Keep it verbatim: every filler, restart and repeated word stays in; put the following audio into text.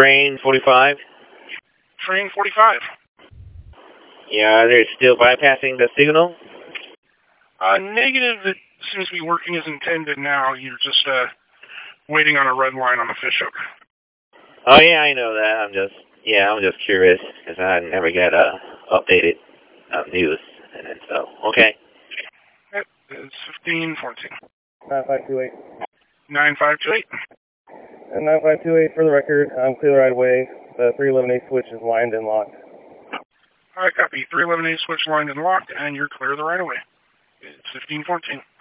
Train forty-five? Train forty-five. Yeah, they're still bypassing the signal? Uh, negative. It seems to be working as intended now. You're just uh, waiting on a red line on the fishhook. Oh, yeah, I know that. I'm just, yeah, I'm just curious, because I never get uh, updated uh, news. And so, okay. Yep, it's fifteen fourteen. nine five two eight. nine five two eight. And nine five two eight, for the record, I'm clear right away. The three eleven A switch is lined and locked. All right, copy. three eleven A switch lined and locked, and you're clear the right of way. It's fifteen fourteen.